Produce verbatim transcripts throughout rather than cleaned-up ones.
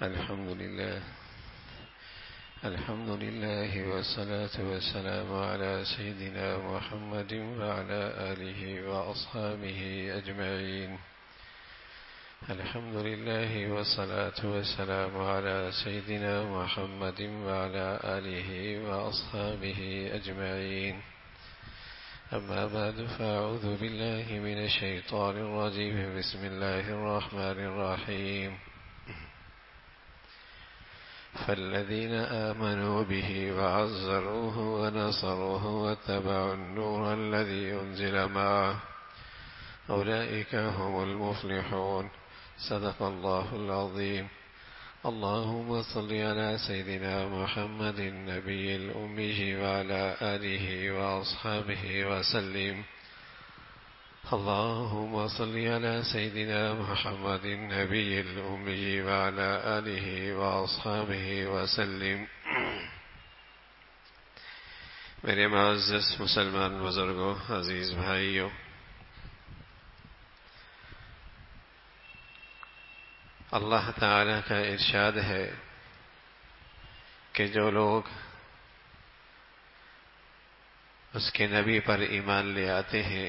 الحمد لله الحمد لله والصلاة والسلام على سيدنا محمد وعلى آله وأصحابه أجمعين. الحمد لله والصلاة والسلام على سيدنا محمد وعلى آله وأصحابه أجمعين. أما بعد فأعوذ بالله من الشيطان الرجيم. بسم الله الرحمن الرحيم. فالذين آمنوا به وعزروه ونصروه واتبعوا النور الذي أنزل معه أولئك هم المفلحون. صدق الله العظيم. اللهم صل على سيدنا محمد النبي الأمي وعلى آله وأصحابه وسلم. اللهم صل على سيدنا محمد النبي الأمي وعلى آله وأصحابه وسلم. میرے معزز مسلمان بزرگوں، عزیز بھائیوں، اللہ تعالی کا ارشاد ہے کہ جو لوگ اس کے نبی پر ایمان لے آتے ہیں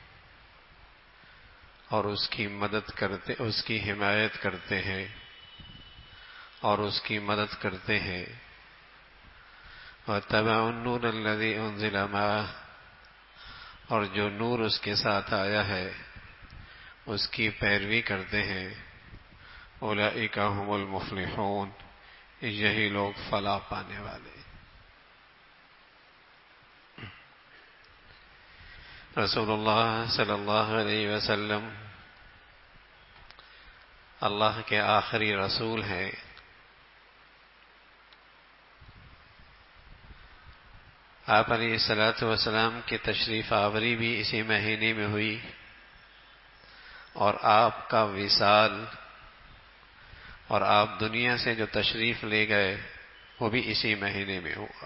اور اس کی مدد کرتے اس کی حمایت کرتے ہیں اور اس کی مدد کرتے ہیں، وَاتَّبَعُوا النُّورَ الَّذِي أُنزِلَ مَعَهُ، اور جو نور اس کے ساتھ آیا ہے اس کی پیروی کرتے ہیں، اولئک هم المفلحون، یہی لوگ فلاح پانے والے۔ رسول اللہ صلی اللہ علیہ وسلم اللہ کے آخری رسول ہیں۔ آپ علیہ الصلوۃ والسلام کی تشریف آوری بھی اسی مہینے میں ہوئی اور آپ کا وصال اور آپ دنیا سے جو تشریف لے گئے وہ بھی اسی مہینے میں ہوا۔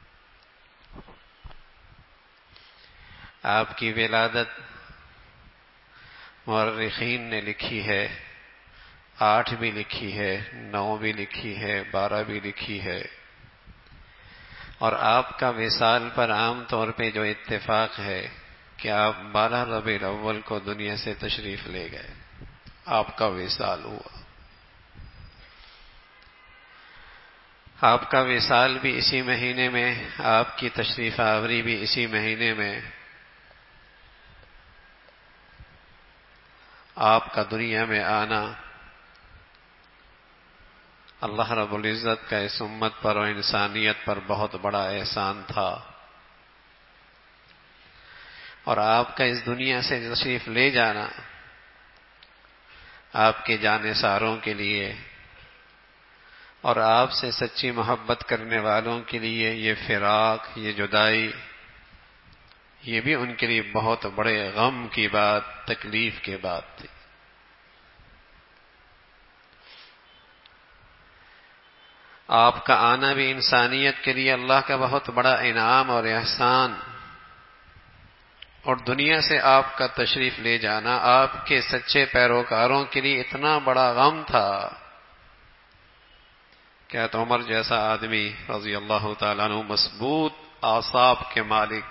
آپ کی ولادت مورخین نے لکھی ہے، آٹھ بھی لکھی ہے، نو بھی لکھی ہے، بارہ بھی لکھی ہے، اور آپ کا وصال پر عام طور پہ جو اتفاق ہے کہ آپ بارہ ربیع الاول کو دنیا سے تشریف لے گئے، آپ کا وصال ہوا۔ آپ کا وصال بھی اسی مہینے میں، آپ کی تشریف آوری بھی اسی مہینے میں، آپ کا دنیا میں آنا اللہ رب العزت کا اس امت پر اور انسانیت پر بہت بڑا احسان تھا، اور آپ کا اس دنیا سے تشریف لے جانا آپ کے جانثاروں کے لیے اور آپ سے سچی محبت کرنے والوں کے لیے یہ فراق، یہ جدائی، یہ بھی ان کے لیے بہت بڑے غم کی بات، تکلیف کی بات تھی۔ آپ کا آنا بھی انسانیت کے لیے اللہ کا بہت بڑا انعام اور احسان، اور دنیا سے آپ کا تشریف لے جانا آپ کے سچے پیروکاروں کے لیے اتنا بڑا غم تھا کہ تو عمر جیسا آدمی رضی اللہ تعالیٰ عنہ، مضبوط اعصاب کے مالک،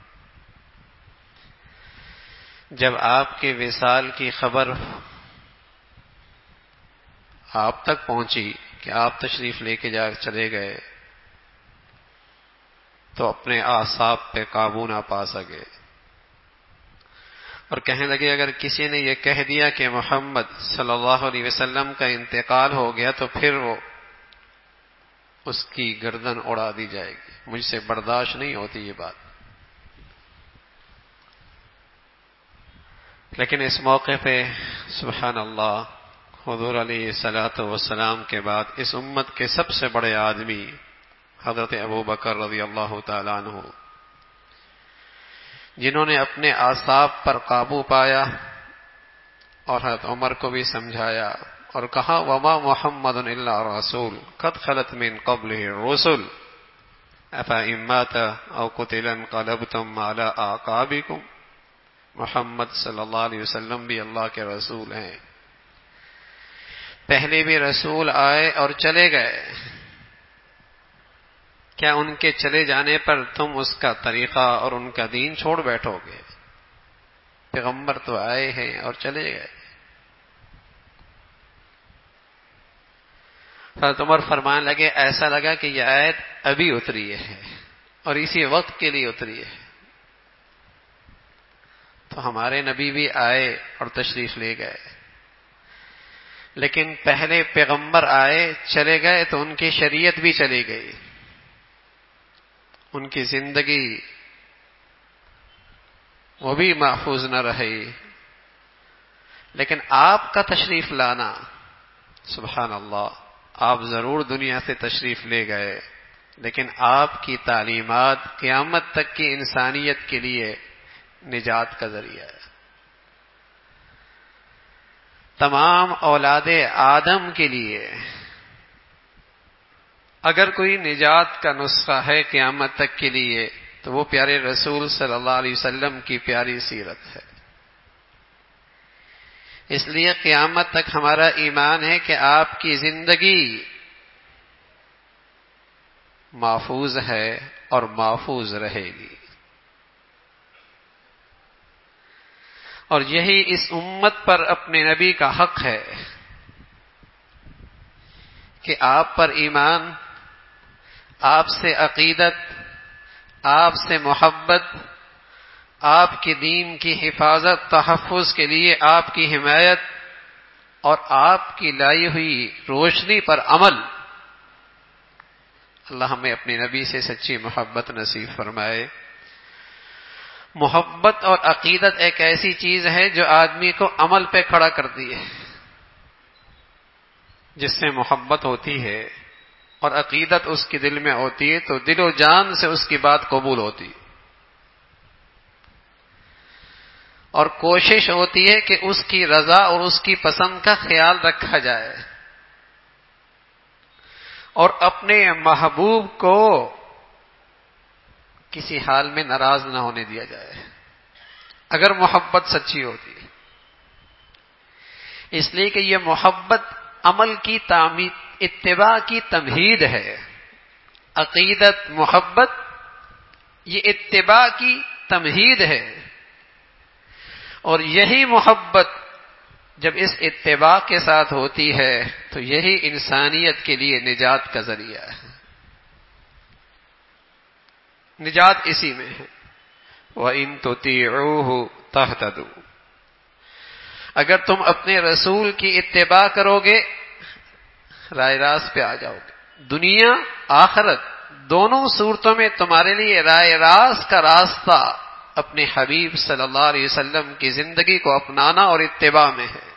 جب آپ کے وصال کی خبر آپ تک پہنچی کہ آپ تشریف لے کے جا چلے گئے تو اپنے اعصاب پہ قابو نہ پا سکے اور کہنے لگے اگر کسی نے یہ کہہ دیا کہ محمد صلی اللہ علیہ وسلم کا انتقال ہو گیا تو پھر وہ اس کی گردن اڑا دی جائے گی، مجھ سے برداشت نہیں ہوتی یہ بات۔ لیکن اس موقع پہ سبحان اللہ، حضور علیہ الصلوۃ والسلام کے بعد اس امت کے سب سے بڑے آدمی حضرت ابو بکر رضی اللہ تعالیٰ عنہ، جنہوں نے اپنے اعصاب پر قابو پایا اور حضرت عمر کو بھی سمجھایا اور کہا وما محمد الا رسول قد خلت من قبلہ الرسل افإن مات او قتل انقلبتم على اعقابکم، محمد صلی اللہ علیہ وسلم بھی اللہ کے رسول ہیں، پہلے بھی رسول آئے اور چلے گئے، کیا ان کے چلے جانے پر تم اس کا طریقہ اور ان کا دین چھوڑ بیٹھو گے؟ پیغمبر تو آئے ہیں اور چلے گئے۔ حضرت عمر فرمانے لگے ایسا لگا کہ یہ آیت ابھی اتری ہے اور اسی وقت کے لیے اتری ہے۔ تو ہمارے نبی بھی آئے اور تشریف لے گئے، لیکن پہلے پیغمبر آئے چلے گئے تو ان کی شریعت بھی چلی گئی، ان کی زندگی وہ بھی محفوظ نہ رہی۔ لیکن آپ کا تشریف لانا، سبحان اللہ، آپ ضرور دنیا سے تشریف لے گئے، لیکن آپ کی تعلیمات قیامت تک کی انسانیت کے لیے نجات کا ذریعہ ہے۔ تمام اولاد آدم کے لیے اگر کوئی نجات کا نسخہ ہے قیامت تک کے لیے تو وہ پیارے رسول صلی اللہ علیہ وسلم کی پیاری سیرت ہے۔ اس لیے قیامت تک ہمارا ایمان ہے کہ آپ کی زندگی محفوظ ہے اور محفوظ رہے گی، اور یہی اس امت پر اپنے نبی کا حق ہے کہ آپ پر ایمان، آپ سے عقیدت، آپ سے محبت، آپ کے دین کی حفاظت تحفظ کے لیے آپ کی حمایت اور آپ کی لائی ہوئی روشنی پر عمل۔ اللہ ہمیں اپنے نبی سے سچی محبت نصیب فرمائے۔ محبت اور عقیدت ایک ایسی چیز ہے جو آدمی کو عمل پہ کھڑا کرتی ہے۔ جس سے محبت ہوتی ہے اور عقیدت اس کے دل میں ہوتی ہے تو دل و جان سے اس کی بات قبول ہوتی ہے، اور کوشش ہوتی ہے کہ اس کی رضا اور اس کی پسند کا خیال رکھا جائے، اور اپنے محبوب کو کسی حال میں ناراض نہ ہونے دیا جائے اگر محبت سچی ہوتی ہے۔ اس لیے کہ یہ محبت عمل کی تعمیر، اتباع کی تمہید ہے۔ عقیدت، محبت، یہ اتباع کی تمہید ہے، اور یہی محبت جب اس اتباع کے ساتھ ہوتی ہے تو یہی انسانیت کے لیے نجات کا ذریعہ ہے۔ نجات اسی میں ہے۔ وَإِن تُطِيعُوهُ تَهْتَدُوا، اگر تم اپنے رسول کی اتباع کرو گے رائے راست پہ آ جاؤ گے۔ دنیا آخرت دونوں صورتوں میں تمہارے لیے رائے راست کا راستہ اپنے حبیب صلی اللہ علیہ وسلم کی زندگی کو اپنانا اور اتباع میں ہے۔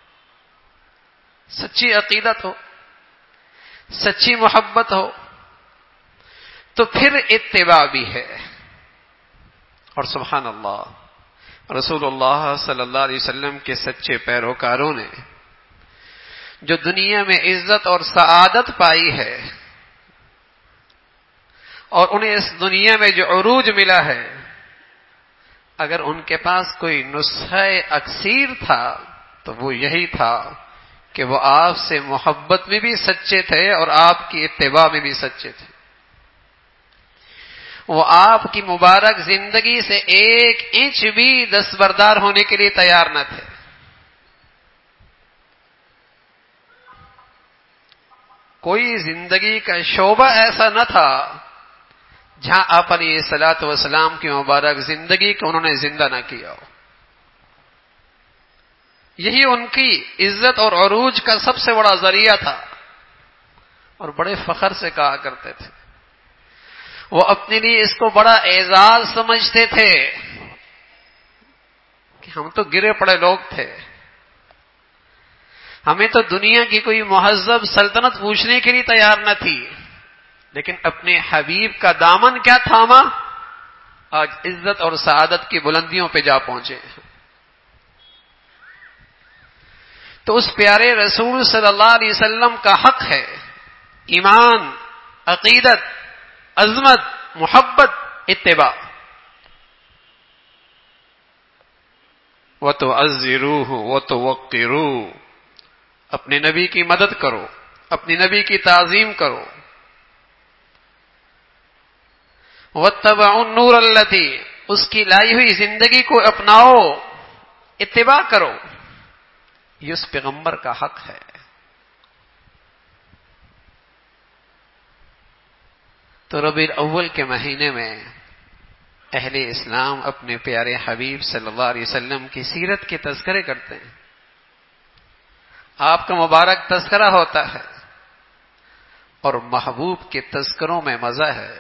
سچی عقیدت ہو، سچی محبت ہو تو پھر اتباع بھی ہے۔ اور سبحان اللہ، رسول اللہ صلی اللہ علیہ وسلم کے سچے پیروکاروں نے جو دنیا میں عزت اور سعادت پائی ہے اور انہیں اس دنیا میں جو عروج ملا ہے، اگر ان کے پاس کوئی نسخہ اکسیر تھا تو وہ یہی تھا کہ وہ آپ سے محبت میں بھی سچے تھے اور آپ کی اتباع میں بھی سچے تھے۔ وہ آپ کی مبارک زندگی سے ایک انچ بھی دستبردار ہونے کے لیے تیار نہ تھے۔ کوئی زندگی کا شعبہ ایسا نہ تھا جہاں آپ علیہ الصلوۃ والسلام کی مبارک زندگی کو انہوں نے زندہ نہ کیا ہو۔ یہی ان کی عزت اور عروج کا سب سے بڑا ذریعہ تھا، اور بڑے فخر سے کہا کرتے تھے، وہ اپنے لیے اس کو بڑا اعزاز سمجھتے تھے کہ ہم تو گرے پڑے لوگ تھے، ہمیں تو دنیا کی کوئی مہذب سلطنت پوچھنے کے لیے تیار نہ تھی، لیکن اپنے حبیب کا دامن کیا تھاما، آج عزت اور سعادت کی بلندیوں پہ جا پہنچے۔ تو اس پیارے رسول صلی اللہ علیہ وسلم کا حق ہے ایمان، عقیدت، عظمت، محبت، اتباع۔ وَتُعَزِّرُوهُ وَتُوَقِّرُوهُ، اپنے نبی کی مدد کرو، اپنی نبی کی تعظیم کرو. واتبعوا النور الذی، اس کی لائی ہوئی زندگی کو اپناؤ، اتباع کرو. یہ اس پیغمبر کا حق ہے. تو ربیع الاول کے مہینے میں اہل اسلام اپنے پیارے حبیب صلی اللہ علیہ وسلم کی سیرت کے تذکرے کرتے ہیں. آپ کا مبارک تذکرہ ہوتا ہے، اور محبوب کے تذکروں میں مزہ ہے.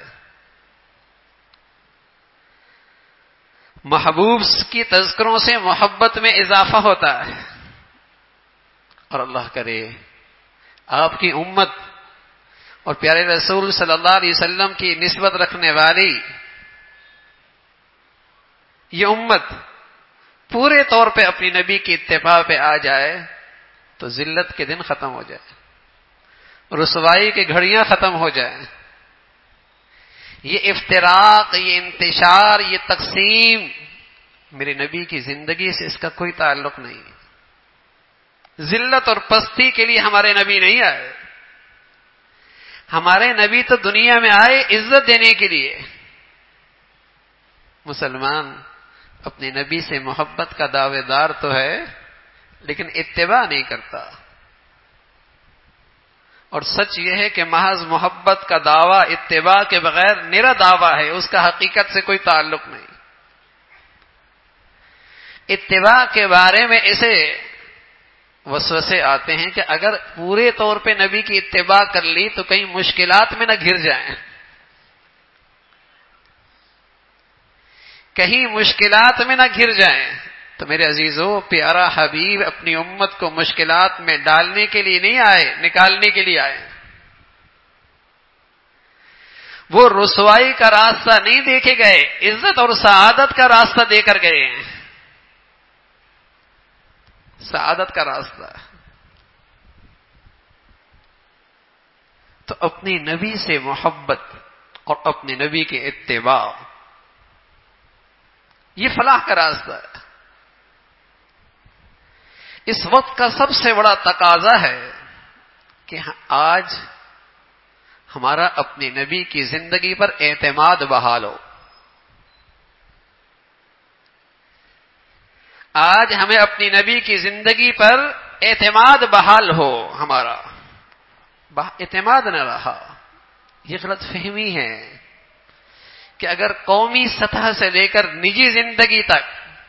محبوب کی تذکروں سے محبت میں اضافہ ہوتا ہے. اور اللہ کرے آپ کی امت اور پیارے رسول صلی اللہ علیہ وسلم کی نسبت رکھنے والی یہ امت پورے طور پہ اپنی نبی کی اتباع پہ آ جائے تو ذلت کے دن ختم ہو جائے، رسوائی کی گھڑیاں ختم ہو جائیں. یہ افتراق، یہ انتشار، یہ تقسیم میرے نبی کی زندگی سے اس کا کوئی تعلق نہیں. ذلت اور پستی کے لیے ہمارے نبی نہیں آئے. ہمارے نبی تو دنیا میں آئے عزت دینے کے لیے. مسلمان اپنے نبی سے محبت کا دعوے دار تو ہے لیکن اتباع نہیں کرتا. اور سچ یہ ہے کہ محض محبت کا دعویٰ اتباع کے بغیر نرا دعویٰ ہے، اس کا حقیقت سے کوئی تعلق نہیں. اتباع کے بارے میں اسے وسوسے آتے ہیں کہ اگر پورے طور پہ نبی کی اتباع کر لی تو کہیں مشکلات میں نہ گھر جائیں، کہیں مشکلات میں نہ گھر جائیں. تو میرے عزیزو، پیارا حبیب اپنی امت کو مشکلات میں ڈالنے کے لیے نہیں آئے، نکالنے کے لیے آئے. وہ رسوائی کا راستہ نہیں دے کے گئے، عزت اور سعادت کا راستہ دے کر گئے ہیں. سعادت کا راستہ. تو اپنی نبی سے محبت اور اپنے نبی کے اتباع، یہ فلاح کا راستہ ہے. اس وقت کا سب سے بڑا تقاضا ہے کہ آج ہمارا اپنے نبی کی زندگی پر اعتماد بحال ہو. آج ہمیں اپنی نبی کی زندگی پر اعتماد بحال ہو. ہمارا اعتماد نہ رہا. یہ غلط فہمی ہے کہ اگر قومی سطح سے لے کر نجی زندگی تک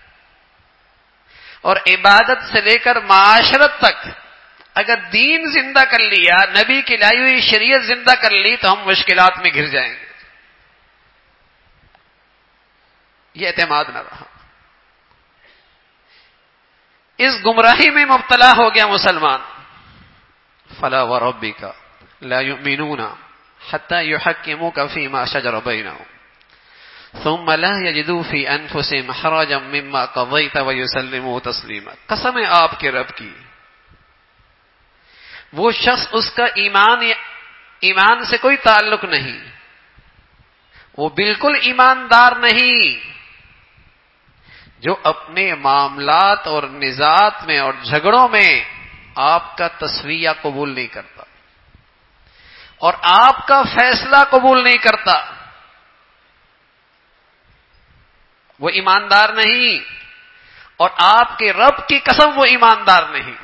اور عبادت سے لے کر معاشرت تک اگر دین زندہ کر لیا، نبی کی لائی ہوئی شریعت زندہ کر لی تو ہم مشکلات میں گھر جائیں گے. یہ اعتماد نہ رہا. اس گمراہی میں مبتلا ہو گیا مسلمان. فلا وربک لا یؤمنون حتی یحکموک فیما شجر بینہم ثم لا یجدوا فی انفسہم حرجا مما قضیت ویسلموا تسلیما. قسم ہے آپ کے رب کی، وہ شخص، اس کا ایمان ایمان سے کوئی تعلق نہیں، وہ بالکل ایماندار نہیں جو اپنے معاملات اور نزاعات میں اور جھگڑوں میں آپ کا تسویہ قبول نہیں کرتا اور آپ کا فیصلہ قبول نہیں کرتا. وہ ایماندار نہیں، اور آپ کے رب کی قسم وہ ایماندار نہیں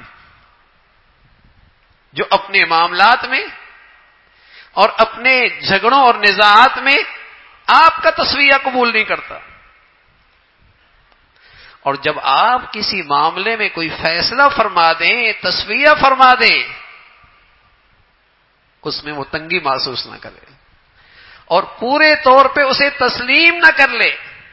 جو اپنے معاملات میں اور اپنے جھگڑوں اور نزاعات میں آپ کا تسویہ قبول نہیں کرتا. اور جب آپ کسی معاملے میں کوئی فیصلہ فرما دیں، تسویہ فرما دیں، اس میں وہ تنگی محسوس نہ کرے اور پورے طور پہ اسے تسلیم نہ کر لے.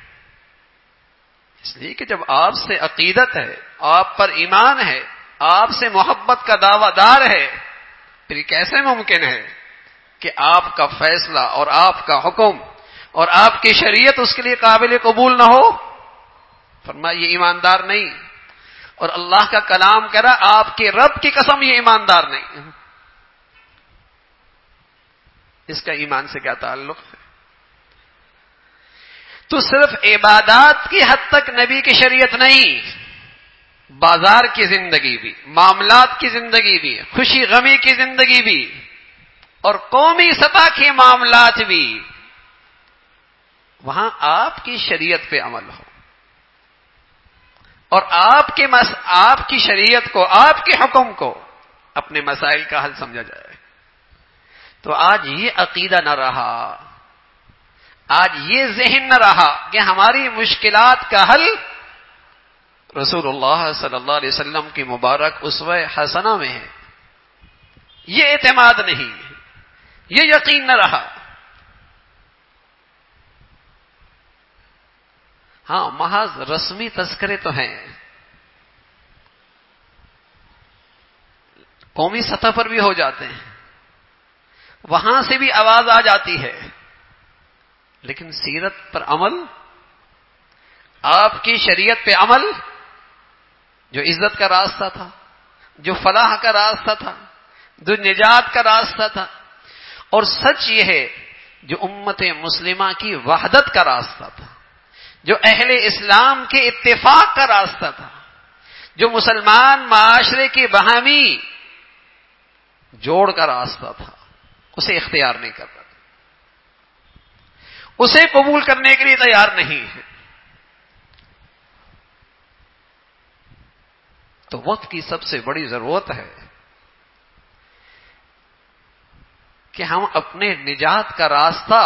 اس لیے کہ جب آپ سے عقیدت ہے، آپ پر ایمان ہے، آپ سے محبت کا دعویٰ دار ہے، پھر کیسے ممکن ہے کہ آپ کا فیصلہ اور آپ کا حکم اور آپ کی شریعت اس کے لیے قابل قبول نہ ہو؟ فرمایا یہ ایماندار نہیں. اور اللہ کا کلام کہہ رہا آپ کے رب کی قسم یہ ایماندار نہیں. اس کا ایمان سے کیا تعلق ہے؟ تو صرف عبادات کی حد تک نبی کی شریعت نہیں، بازار کی زندگی بھی، معاملات کی زندگی بھی، خوشی غمی کی زندگی بھی، اور قومی سطح کے معاملات بھی، وہاں آپ کی شریعت پہ عمل ہو اور آپ کے مس... آپ کی شریعت کو، آپ کے حکم کو اپنے مسائل کا حل سمجھا جائے. تو آج یہ عقیدہ نہ رہا، آج یہ ذہن نہ رہا کہ ہماری مشکلات کا حل رسول اللہ صلی اللہ علیہ وسلم کی مبارک اسوہ حسنہ میں ہے. یہ اعتماد نہیں، یہ یقین نہ رہا. ہاں، محض رسمی تذکرے تو ہیں، قومی سطح پر بھی ہو جاتے ہیں، وہاں سے بھی آواز آ جاتی ہے، لیکن سیرت پر عمل، آپ کی شریعت پہ عمل، جو عزت کا راستہ تھا، جو فلاح کا راستہ تھا، جو نجات کا راستہ تھا، اور سچ یہ ہے جو امت مسلمہ کی وحدت کا راستہ تھا، جو اہل اسلام کے اتفاق کا راستہ تھا، جو مسلمان معاشرے کے باہمی جوڑ کا راستہ تھا، اسے اختیار نہیں کر رہا، اسے قبول کرنے کے لیے تیار نہیں ہے. تو وقت کی سب سے بڑی ضرورت ہے کہ ہم اپنے نجات کا راستہ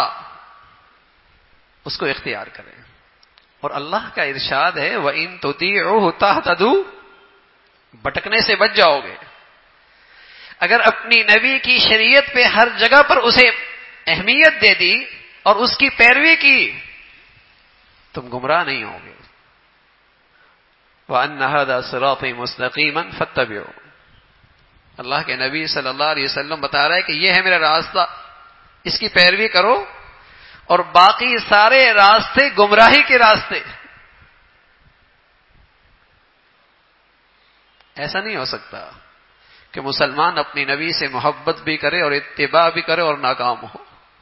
اس کو اختیار کریں. اور اللہ کا ارشاد ہے وَإِن تُطِيعُوهُ تَهْتَدُوا، بھٹکنے سے بچ جاؤ گے. اگر اپنی نبی کی شریعت پہ ہر جگہ پر اسے اہمیت دے دی اور اس کی پیروی کی، تم گمراہ نہیں ہوگے. وَأَنَّ هَذَا صِرَاطِي مُسْتَقِيمًا فَاتَّبِعُوهُ، اللہ کے نبی صلی اللہ علیہ وسلم بتا رہا ہے کہ یہ ہے میرا راستہ، اس کی پیروی کرو، اور باقی سارے راستے گمراہی کے راستے. ایسا نہیں ہو سکتا کہ مسلمان اپنی نبی سے محبت بھی کرے اور اتباع بھی کرے اور ناکام ہو.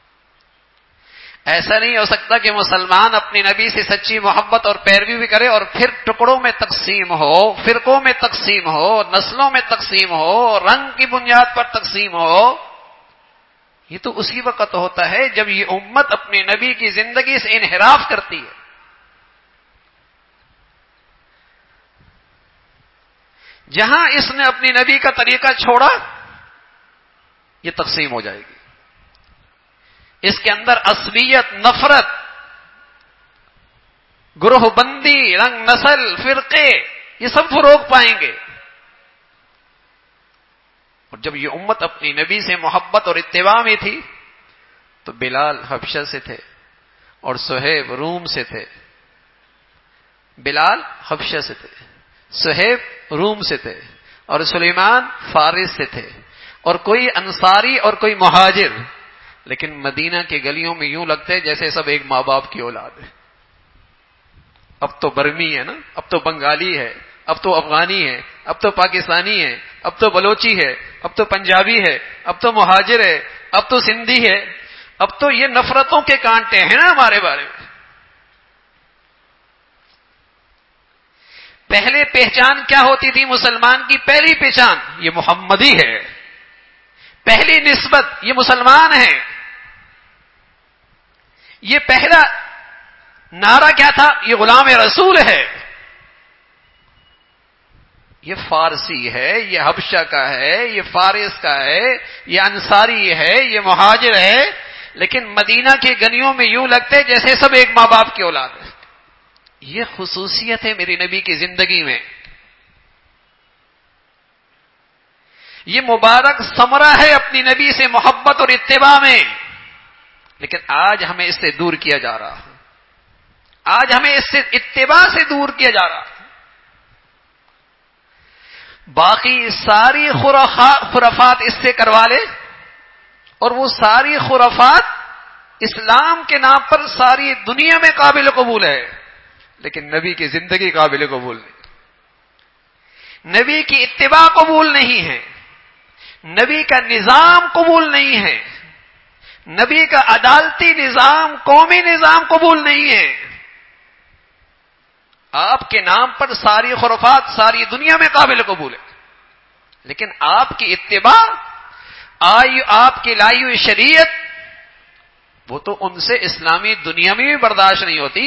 ایسا نہیں ہو سکتا کہ مسلمان اپنی نبی سے سچی محبت اور پیروی بھی کرے اور پھر ٹکڑوں میں تقسیم ہو، فرقوں میں تقسیم ہو، نسلوں میں تقسیم ہو، رنگ کی بنیاد پر تقسیم ہو. یہ تو اسی وقت ہوتا ہے جب یہ امت اپنی نبی کی زندگی سے انحراف کرتی ہے. جہاں اس نے اپنی نبی کا طریقہ چھوڑا، یہ تقسیم ہو جائے گی. اس کے اندر عصبیت، نفرت، گروہ بندی، رنگ، نسل، فرقے، یہ سب فروغ پائیں گے. اور جب یہ امت اپنی نبی سے محبت اور اتباع میں تھی تو بلال حبشہ سے تھے اور صہیب روم سے تھے. بلال حبشہ سے تھے، صہیب روم سے تھے، اور سلیمان فارس سے تھے، اور کوئی انصاری اور کوئی مہاجر. لیکن مدینہ کے گلیوں میں یوں لگتے جیسے سب ایک ماں باپ کی اولاد ہے. اب تو برمی ہے نا، اب تو بنگالی ہے، اب تو افغانی ہے، اب تو پاکستانی ہے، اب تو بلوچی ہے، اب تو پنجابی ہے، اب تو مہاجر ہے، اب تو سندھی ہے. اب تو یہ نفرتوں کے کانٹے ہیں نا ہمارے بارے میں. پہلے پہچان کیا ہوتی تھی مسلمان کی؟ پہلی پہچان یہ محمدی ہے، پہلی نسبت یہ مسلمان ہے. یہ پہلا نعرہ کیا تھا؟ یہ غلام رسول ہے، یہ فارسی ہے، یہ حبشہ کا ہے، یہ فارس کا ہے، یہ انصاری ہے، یہ مہاجر ہے. لیکن مدینہ کی گلیوں میں یوں لگتے جیسے سب ایک ماں باپ کی اولاد ہے. یہ خصوصیت ہے میری نبی کی زندگی میں، یہ مبارک ثمرہ ہے اپنی نبی سے محبت اور اتباع میں. لیکن آج ہمیں اس سے دور کیا جا رہا ہے، آج ہمیں اس سے اتباع سے دور کیا جا رہا ہے. باقی ساری خرافات اس سے کروا لے، اور وہ ساری خرافات اسلام کے نام پر ساری دنیا میں قابل قبول ہے، لیکن نبی کی زندگی قابل قبول نہیں، نبی کی اتباع قبول نہیں ہے، نبی کا نظام قبول نہیں ہے، نبی کا عدالتی نظام، قومی نظام قبول نہیں ہے. آپ کے نام پر ساری خرافات ساری دنیا میں قابل قبول ہے، لیکن آپ کی اتباع، آئی آپ کی لائی ہوئی شریعت، وہ تو ان سے اسلامی دنیا میں بھی برداشت نہیں ہوتی،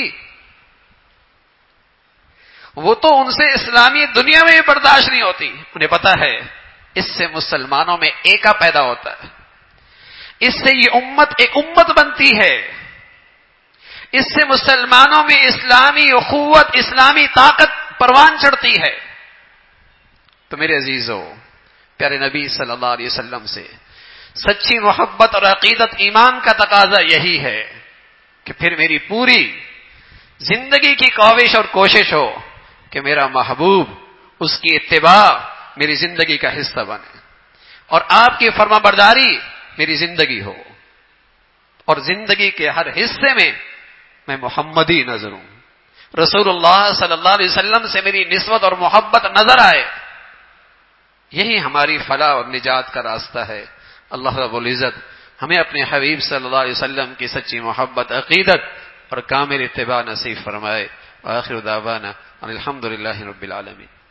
وہ تو ان سے اسلامی دنیا میں بھی برداشت نہیں ہوتی۔ انہیں پتا ہے اس سے مسلمانوں میں ایکا پیدا ہوتا ہے، اس سے یہ امت ایک امت بنتی ہے، اس سے مسلمانوں میں اسلامی اخوت، اسلامی طاقت پروان چڑھتی ہے۔ تو میرے عزیزو، پیارے نبی صلی اللہ علیہ وسلم سے سچی محبت اور عقیدت ایمان کا تقاضا یہی ہے کہ پھر میری پوری زندگی کی کاوش اور کوشش ہو کہ میرا محبوب، اس کی اتباع میری زندگی کا حصہ بنے، اور آپ کی فرما برداری میری زندگی ہو، اور زندگی کے ہر حصے میں میں محمدی نظر ہوں، رسول اللہ صلی اللہ علیہ وسلم سے میری نسبت اور محبت نظر آئے۔ یہی ہماری فلاح اور نجات کا راستہ ہے۔ اللہ رب العزت ہمیں اپنے حبیب صلی اللہ علیہ وسلم کی سچی محبت، عقیدت اور کامل اتباع نصیب فرمائے۔ وآخر دعوانا الحمد للہ رب العالمین۔